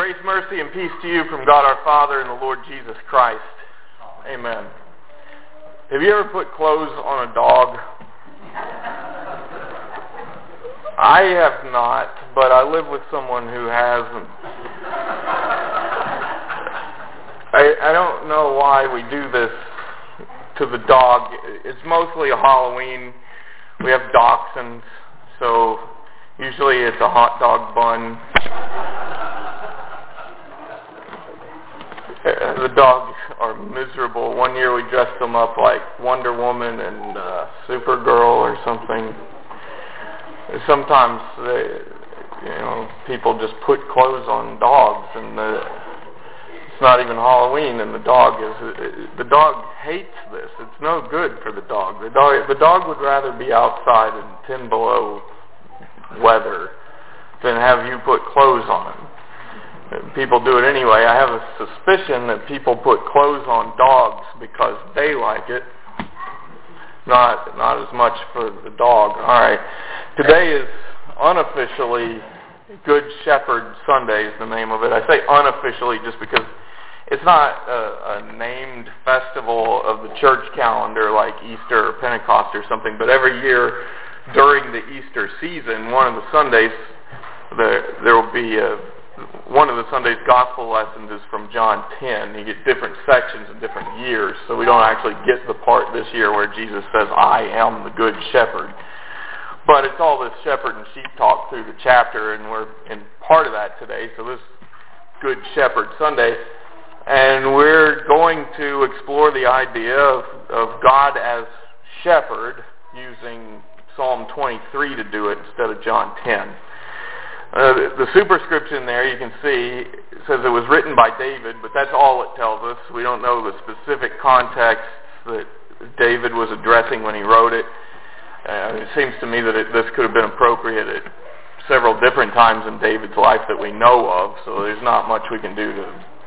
Grace, mercy, and peace to you from God our Father and the Lord Jesus Christ. Amen. Have you ever put clothes on a dog? I have not, but I live with someone who hasn't. I don't know why we do this to the dog. It's mostly a Halloween. We have dachshunds, so usually it's a hot dog bun. The dogs are miserable. One year we dressed them up like Wonder Woman and Supergirl or something. Sometimes people just put clothes on dogs, and it's not even Halloween, and the dog hates this. It's no good for the dog. The dog would rather be outside in 10 below weather than have you put clothes on him. People do it anyway. I have a suspicion that people put clothes on dogs because they like it, not as much for the dog. All right. Today is unofficially Good Shepherd Sunday is the name of it. I say unofficially just because it's not a named festival of the church calendar like Easter or Pentecost or something, but every year during the Easter season, one of the Sundays, there will be one of the Sunday's gospel lessons is from John 10. You get different sections in different years, so we don't actually get the part this year where Jesus says, I am the good shepherd. But it's all this shepherd and sheep talk through the chapter, and we're in part of that today, so this Good Shepherd Sunday. And we're going to explore the idea of God as shepherd using Psalm 23 to do it instead of John 10. The superscription there, you can see, says it was written by David, but that's all it tells us. We don't know the specific context that David was addressing when he wrote it. It seems to me that this could have been appropriate at several different times in David's life that we know of, so there's not much we can do to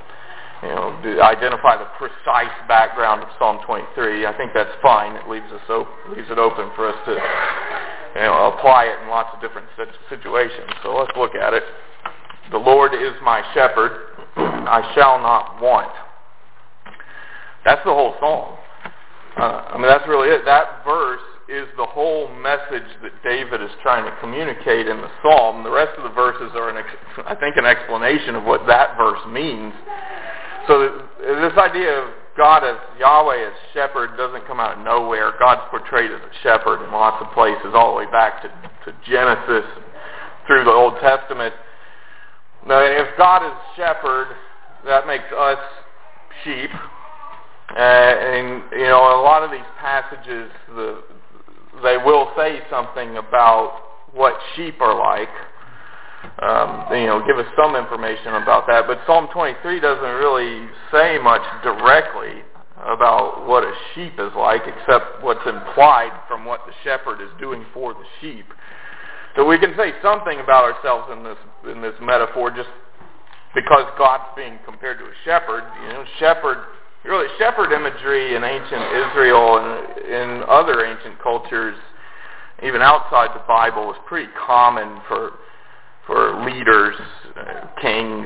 identify the precise background of Psalm 23. I think that's fine. It leaves it open for us to apply it in lots of different situations. So let's look at it. The Lord is my shepherd, I shall not want. That's the whole psalm. That's really it. That verse is the whole message that David is trying to communicate in the psalm. The rest of the verses are, I think, an explanation of what that verse means. So this idea of God as Yahweh as shepherd doesn't come out of nowhere. God's portrayed as a shepherd in lots of places, all the way back to Genesis through the Old Testament. Now, if God is shepherd, that makes us sheep. And a lot of these passages, they will say something about what sheep are like. Give us some information about that. But Psalm 23 doesn't really say much directly about what a sheep is like, except what's implied from what the shepherd is doing for the sheep. So we can say something about ourselves in this metaphor, just because God's being compared to a shepherd. Shepherd imagery in ancient Israel and in other ancient cultures, even outside the Bible, was pretty common for leaders, kings,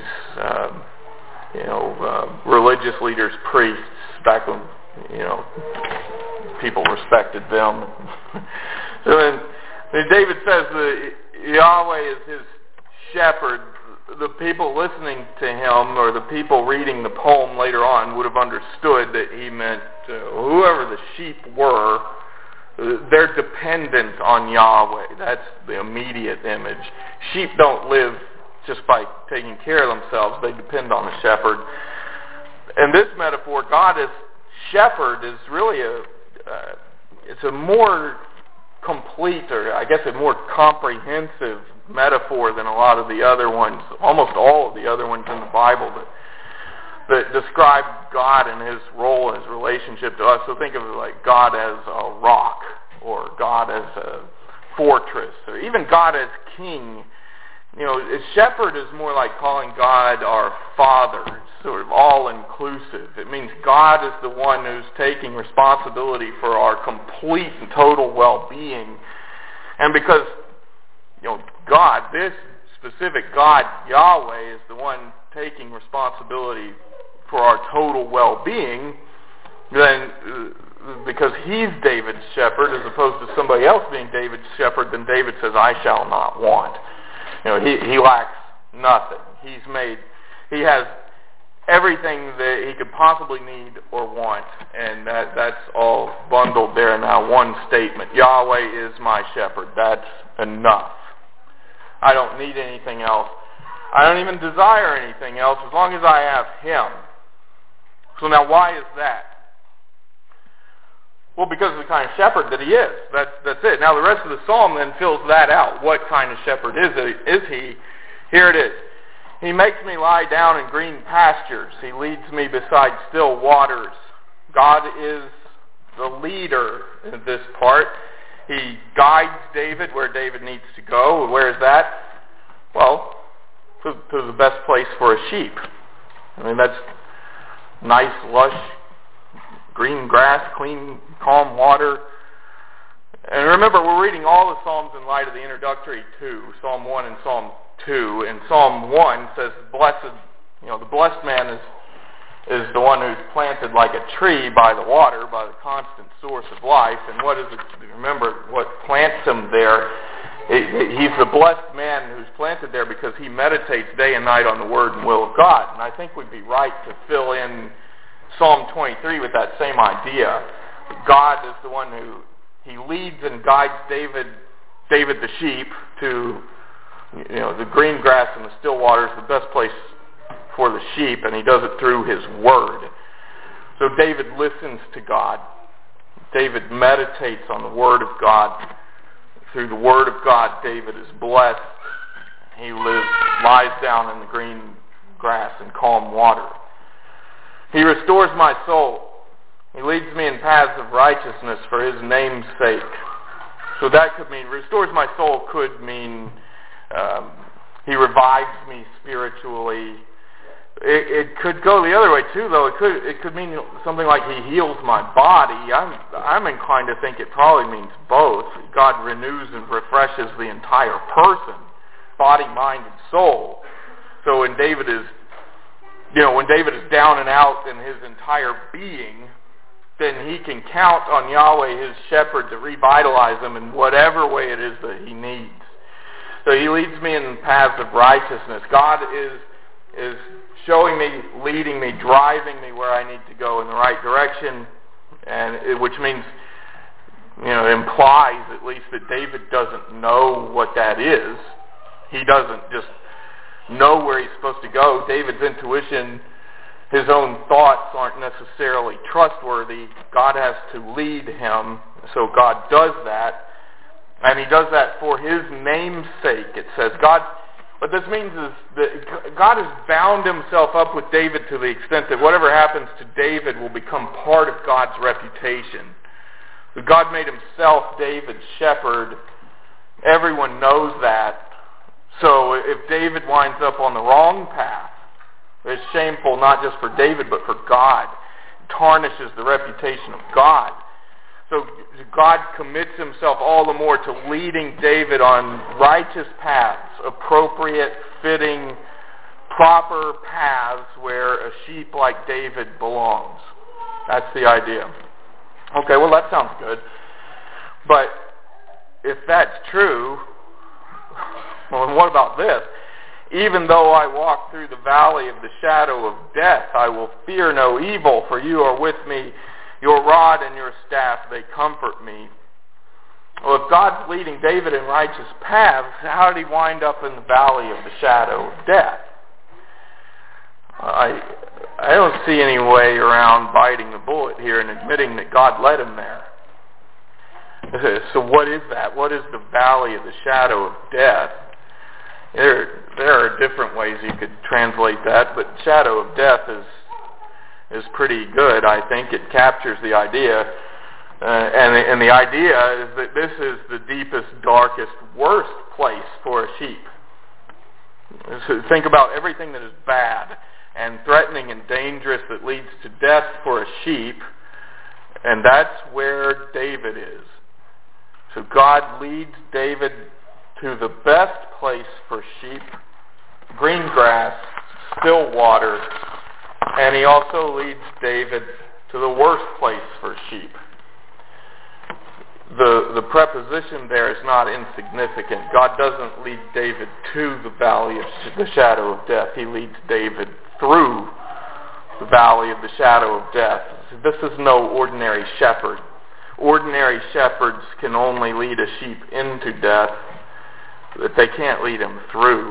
religious leaders, priests, back when, people respected them. So when David says that Yahweh is his shepherd, the people listening to him, or the people reading the poem later on, would have understood that he meant whoever the sheep were, they're dependent on Yahweh. That's the immediate image. Sheep don't live just by taking care of themselves. They depend on the shepherd. And this metaphor, God as shepherd, is really it's a more complete, or I guess a more comprehensive metaphor than a lot of the other ones, almost all of the other ones in the Bible that describe God and his role and his relationship to us. So think of it like God as a rock, or God as a fortress, or even God as king. A shepherd is more like calling God our Father. It's sort of all-inclusive. It means God is the one who's taking responsibility for our complete and total well-being. And because, God, this specific God, Yahweh, is the one taking responsibility for our total well-being, then because he's David's shepherd as opposed to somebody else being David's shepherd, then David says, I shall not want. He lacks nothing. He has everything that he could possibly need or want, and that's all bundled there in that one statement. Yahweh is my shepherd. That's enough. I don't need anything else. I don't even desire anything else as long as I have him. So now why is that? Well, because of the kind of shepherd that he is. That's it. Now the rest of the psalm then fills that out. What kind of shepherd is he? Here it is. He makes me lie down in green pastures. He leads me beside still waters. God is the leader in this part. He guides David where David needs to go. Where is that? Well, to the best place for a sheep. I mean, that's nice, lush, green grass, clean, calm water. And remember, we're reading all the Psalms in light of the introductory two, Psalm 1 and Psalm 2. And Psalm 1 says, the blessed man is the one who's planted like a tree by the water, by the constant source of life. And what is it? Remember, what plants him there? He's the blessed man who's planted there because he meditates day and night on the Word and will of God. And I think we'd be right to fill in Psalm 23 with that same idea. God is the one who he leads and guides David the sheep to the green grass and the still waters, the best place for the sheep, and he does it through his Word. So David listens to God. David meditates on the Word of God. Through the Word of God, David is blessed. He lies down in the green grass and calm water. He restores my soul. He leads me in paths of righteousness for his name's sake. So that could mean, restores my soul could mean he revives me spiritually. It could go the other way too, though. It could mean something like he heals my body. I'm inclined to think it probably means both. God renews and refreshes the entire person, body, mind, and soul. So when David is down and out in his entire being, then he can count on Yahweh, his shepherd, to revitalize him in whatever way it is that he needs. So he leads me in paths of righteousness. God is showing me, leading me, driving me where I need to go in the right direction, and which means, implies at least that David doesn't know what that is. He doesn't just know where he's supposed to go. David's intuition, his own thoughts aren't necessarily trustworthy. God has to lead him, so God does that, and he does that for his name's sake. It says what this means is that God has bound himself up with David to the extent that whatever happens to David will become part of God's reputation. So God made himself David's shepherd. Everyone knows that. So if David winds up on the wrong path, it's shameful not just for David but for God. It tarnishes the reputation of God. So God commits himself all the more to leading David on righteous paths, appropriate, fitting, proper paths where a sheep like David belongs. That's the idea. Okay, well that sounds good. But if that's true, well, what about this? Even though I walk through the valley of the shadow of death, I will fear no evil, for you are with me. Your rod and your staff, they comfort me. Well, if God's leading David in righteous paths, how did he wind up in the valley of the shadow of death? I don't see any way around biting the bullet here and admitting that God led him there. So what is that? What is the valley of the shadow of death? There are different ways you could translate that, but shadow of death is pretty good. I think it captures the idea, and the idea is that this is the deepest, darkest, worst place for a sheep. So think about everything that is bad and threatening and dangerous that leads to death for a sheep, and that's where David is. So God leads David to the best place for sheep, green grass, still water, and he also leads David to the worst place for sheep. The preposition there is not insignificant. God doesn't lead David to the valley of the shadow of death. He leads David through the valley of the shadow of death. This is no ordinary shepherd. Ordinary shepherds can only lead a sheep into death, but they can't lead him through.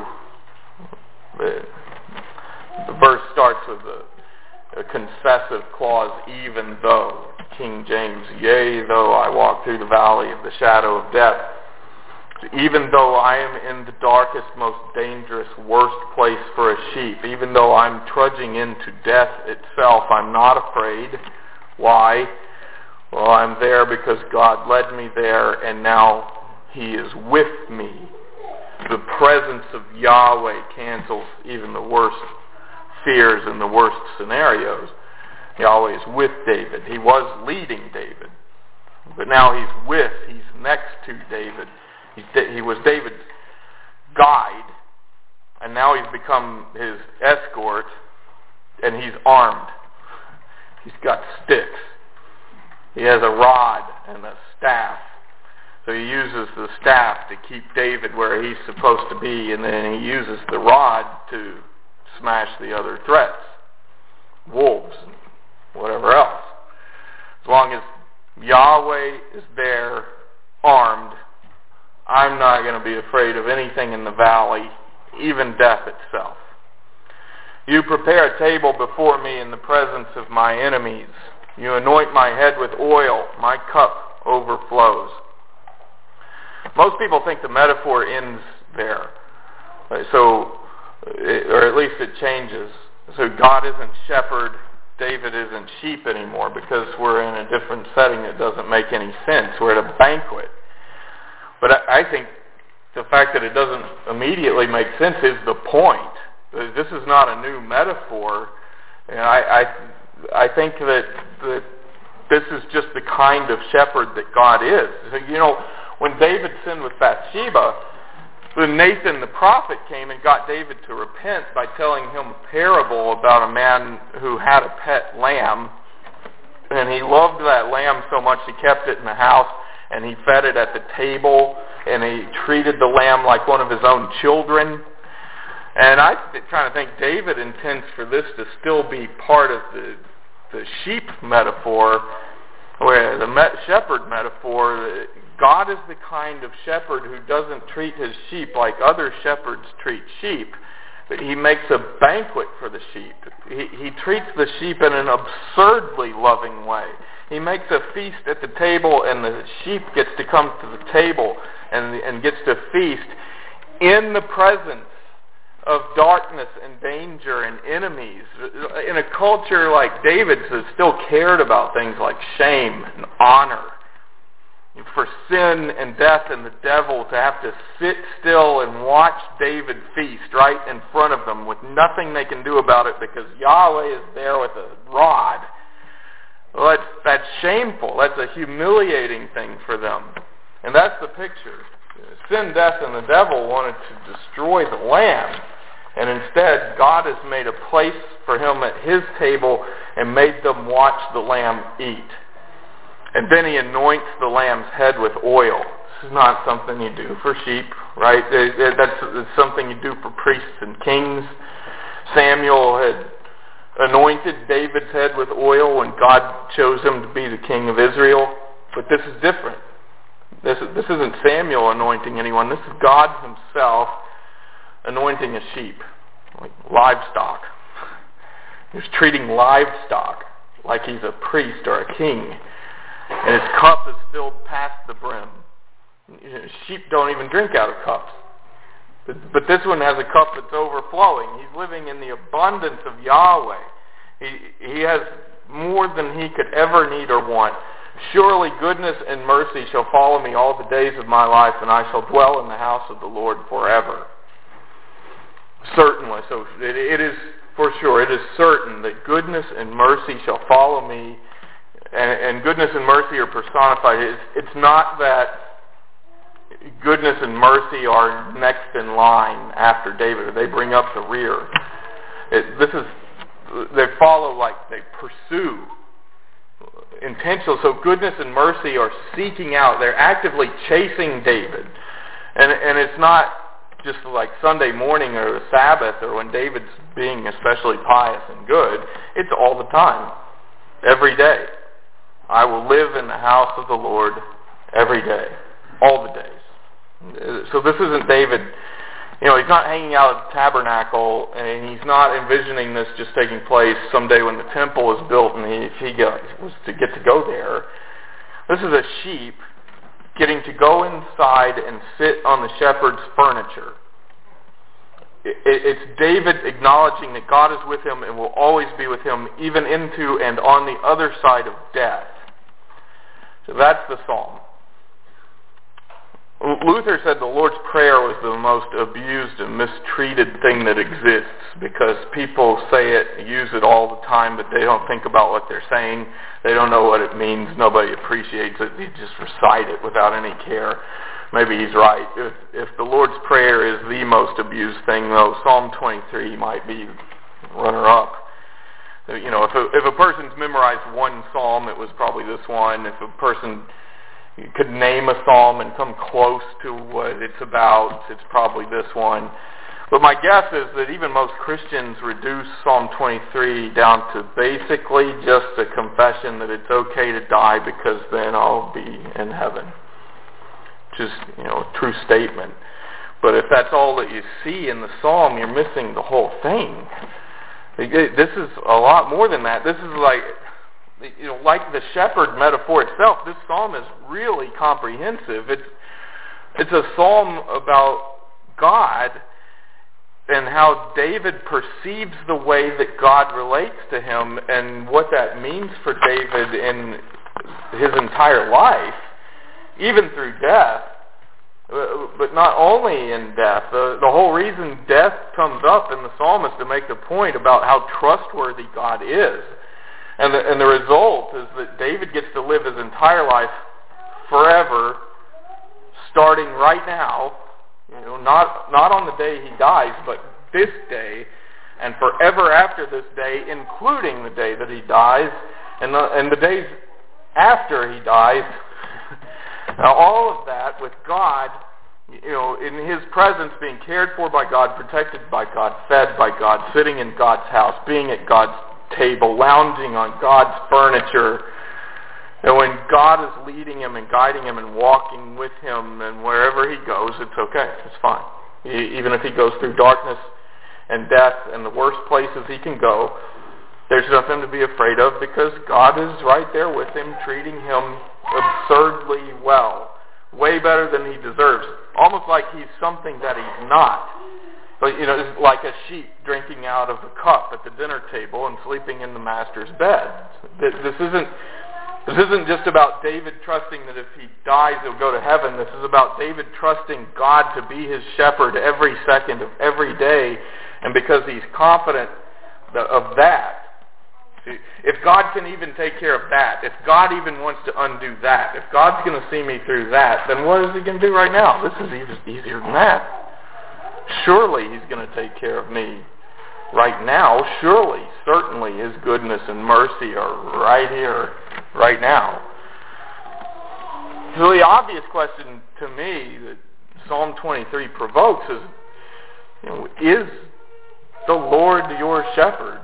The verse starts with a concessive clause, even though. King James, yea, though I walk through the valley of the shadow of death. Even though I am in the darkest, most dangerous, worst place for a sheep, even though I'm trudging into death itself, I'm not afraid. Why? Well, I'm there because God led me there, and now He is with me. The presence of Yahweh cancels even the worst fears and the worst scenarios. Yahweh is with David. He was leading David, but now he's next to David. He was David's guide, and now he's become his escort, and he's armed. He's got sticks. He has a rod and a staff. So he uses the staff to keep David where he's supposed to be, and then he uses the rod to smash the other threats, wolves, and whatever else. As long as Yahweh is there, armed, I'm not going to be afraid of anything in the valley, even death itself. You prepare a table before me in the presence of my enemies. You anoint my head with oil. My cup overflows. Most people think the metaphor ends there. Or at least it changes. So God isn't shepherd, David isn't sheep anymore, because we're in a different setting that doesn't make any sense. We're at a banquet. But I think the fact that it doesn't immediately make sense is the point. This is not a new metaphor. And I think that this is just the kind of shepherd that God is. You know, when David sinned with Bathsheba, then Nathan the prophet came and got David to repent by telling him a parable about a man who had a pet lamb, and he loved that lamb so much he kept it in the house, and he fed it at the table, and he treated the lamb like one of his own children. And I kind of think David intends for this to still be part of the sheep metaphor, where the shepherd metaphor. God is the kind of shepherd who doesn't treat his sheep like other shepherds treat sheep, but he makes a banquet for the sheep. He treats the sheep in an absurdly loving way. He makes a feast at the table, and the sheep gets to come to the table and gets to feast in the presence of darkness and danger and enemies. In a culture like David's that still cared about things like shame and honor, for sin and death and the devil to have to sit still and watch David feast right in front of them with nothing they can do about it because Yahweh is there with a rod. Well, that's shameful. That's a humiliating thing for them. And that's the picture. Sin, death, and the devil wanted to destroy the lamb. And instead, God has made a place for him at his table and made them watch the lamb eat. And then he anoints the lamb's head with oil. This is not something you do for sheep, right? That's something you do for priests and kings. Samuel had anointed David's head with oil when God chose him to be the king of Israel. But this is different. This isn't Samuel anointing anyone. This is God himself anointing a sheep, like livestock. He's treating livestock like he's a priest or a king. And his cup is filled past the brim. Sheep don't even drink out of cups. But this one has a cup that's overflowing. He's living in the abundance of Yahweh. He has more than he could ever need or want. Surely goodness and mercy shall follow me all the days of my life, and I shall dwell in the house of the Lord forever. Certainly. So it is for sure. It is certain that goodness and mercy shall follow me. And goodness and mercy are personified. It's not that goodness and mercy are next in line after David, or they bring up the rear. They follow, like they pursue intentional. So goodness and mercy are seeking out. They're actively chasing David. And it's not just like Sunday morning or the Sabbath or when David's being especially pious and good. It's all the time. Every day. I will live in the house of the Lord every day. All the days. So this isn't David, he's not hanging out at the tabernacle, and he's not envisioning this just taking place someday when the temple is built and was to get to go there. This is a sheep getting to go inside and sit on the shepherd's furniture. It's David acknowledging that God is with him and will always be with him, even into and on the other side of death. So that's the psalm. Luther said the Lord's Prayer was the most abused and mistreated thing that exists because people say it, use it all the time, but they don't think about what they're saying. They don't know what it means. Nobody appreciates it. They just recite it without any care. Maybe he's right. If the Lord's Prayer is the most abused thing, though, Psalm 23 might be runner-up. If a person's memorized one psalm, it was probably this one. If a person could name a psalm and come close to what it's about, it's probably this one. But my guess is that even most Christians reduce Psalm 23 down to basically just a confession that it's okay to die because then I'll be in heaven. Just, a true statement. But if that's all that you see in the psalm, you're missing the whole thing. This is a lot more than that. This is like the shepherd metaphor itself, this psalm is really comprehensive. It's a psalm about God and how David perceives the way that God relates to him and what that means for David in his entire life, even through death, but not only in death. The whole reason death comes up in the psalm is to make the point about how trustworthy God is. And the result is that David gets to live his entire life forever, starting right now, not on the day he dies, but this day, and forever after this day, including the day that he dies, and the days after he dies. Now all of that with God, in his presence, being cared for by God, protected by God, fed by God, sitting in God's house, being at God's table, lounging on God's furniture. And when God is leading him and guiding him and walking with him, and wherever he goes, it's okay. It's fine. Even if he goes through darkness and death and the worst places he can go, there's nothing to be afraid of because God is right there with him, treating him absurdly well, way better than he deserves, almost like he's something that he's not. But, it's like a sheep drinking out of a cup at the dinner table and sleeping in the master's bed. This isn't just about David trusting that if he dies he'll go to heaven. This is about David trusting God to be his shepherd every second of every day. And because he's confident of that, if God can even take care of that, if God even wants to undo that, if God's going to see me through that, then what is he going to do right now? This is even easier than that. Surely he's going to take care of me right now. Surely, certainly his goodness and mercy are right here, right now. So the obvious question to me that Psalm 23 provokes is the Lord your shepherd?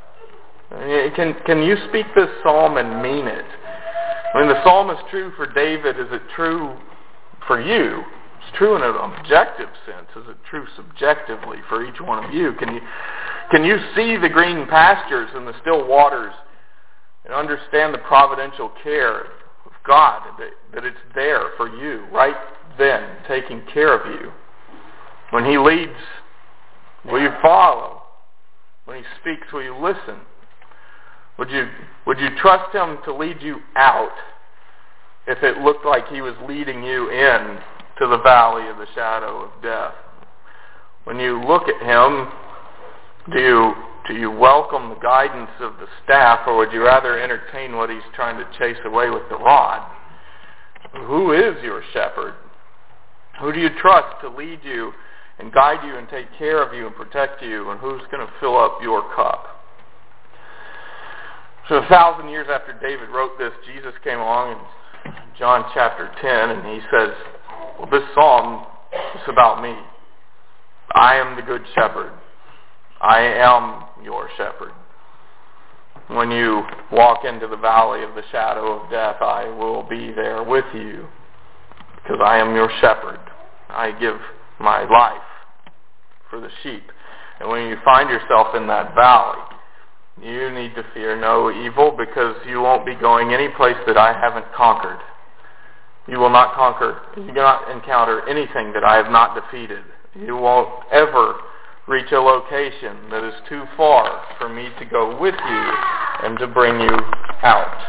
Can you speak this psalm and mean it? I mean, the psalm is true for David. Is it true for you? It's true in an objective sense. Is it true subjectively for each one of you? Can you see the green pastures and the still waters and understand the providential care of God, that it's there for you right then, taking care of you? When he leads, will you follow? When he speaks, will you listen? Would you trust him to lead you out if it looked like he was leading you in to the valley of the shadow of death? When you look at him, do you welcome the guidance of the staff, or would you rather entertain what he's trying to chase away with the rod? Who is your shepherd? Who do you trust to lead you and guide you and take care of you and protect you, and who's going to fill up your cup? So 1,000 years after David wrote this, Jesus came along in John chapter 10, and he says, well, this psalm is about me. I am the good shepherd. I am your shepherd. When you walk into the valley of the shadow of death, I will be there with you, because I am your shepherd. I give my life for the sheep. And when you find yourself in that valley, you need to fear no evil, because you won't be going any place that I haven't conquered. You will not conquer, you will not encounter anything that I have not defeated. You won't ever reach a location that is too far for me to go with you and to bring you out.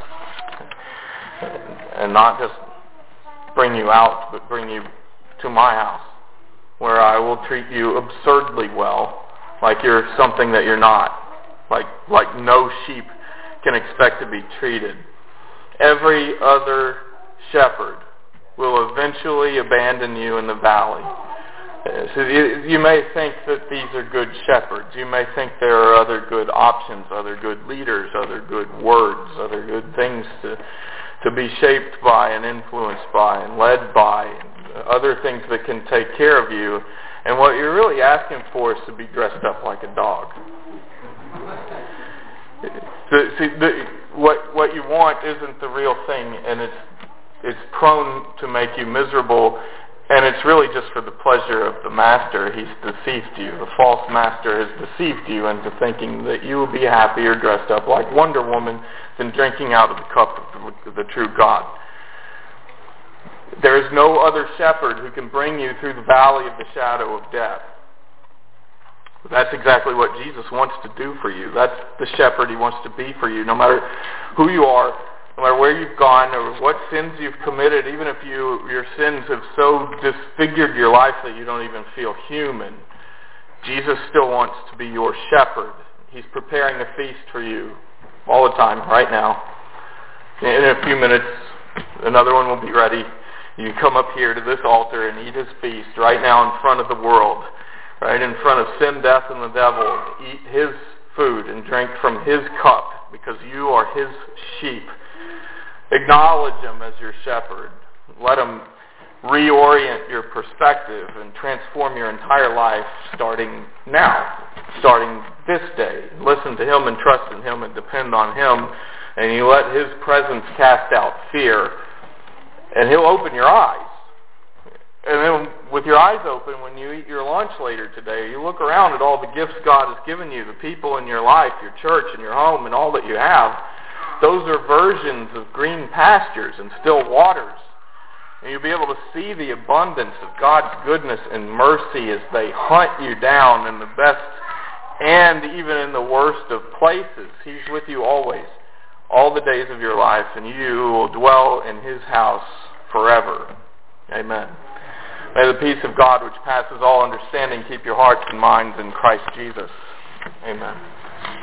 And not just bring you out, but bring you to my house, where I will treat you absurdly well, like you're something that you're not, like no sheep can expect to be treated. Every other shepherd will eventually abandon you in the valley. So you may think that these are good shepherds. You may think there are other good options, other good leaders, other good words, other good things to be shaped by and influenced by and led by, and other things that can take care of you. And what you're really asking for is to be dressed up like a dog. What you want isn't the real thing, and it's prone to make you miserable. And it's really just for the pleasure of the master. He's deceived you. The false master has deceived you into thinking that you will be happier dressed up like Wonder Woman than drinking out of the cup of the true God. There is no other shepherd who can bring you through the valley of the shadow of death. That's exactly what Jesus wants to do for you. That's the shepherd he wants to be for you, no matter who you are, no matter where you've gone or what sins you've committed, even if your sins have so disfigured your life that you don't even feel human, Jesus still wants to be your shepherd. He's preparing a feast for you all the time, right now. In a few minutes, another one will be ready. You come up here to this altar and eat his feast right now in front of the world, right in front of sin, death, and the devil. Eat his food and drink from his cup, because you are his sheep. Acknowledge him as your shepherd. Let him reorient your perspective and transform your entire life starting now, starting this day. Listen to him and trust in him and depend on him, and you let his presence cast out fear, and he'll open your eyes. And then with your eyes open, when you eat your lunch later today, you look around at all the gifts God has given you, the people in your life, your church and your home and all that you have. Those are versions of green pastures and still waters. And you'll be able to see the abundance of God's goodness and mercy as they hunt you down in the best and even in the worst of places. He's with you always, all the days of your life, and you will dwell in his house forever. Amen. May the peace of God, which passes all understanding, keep your hearts and minds in Christ Jesus. Amen.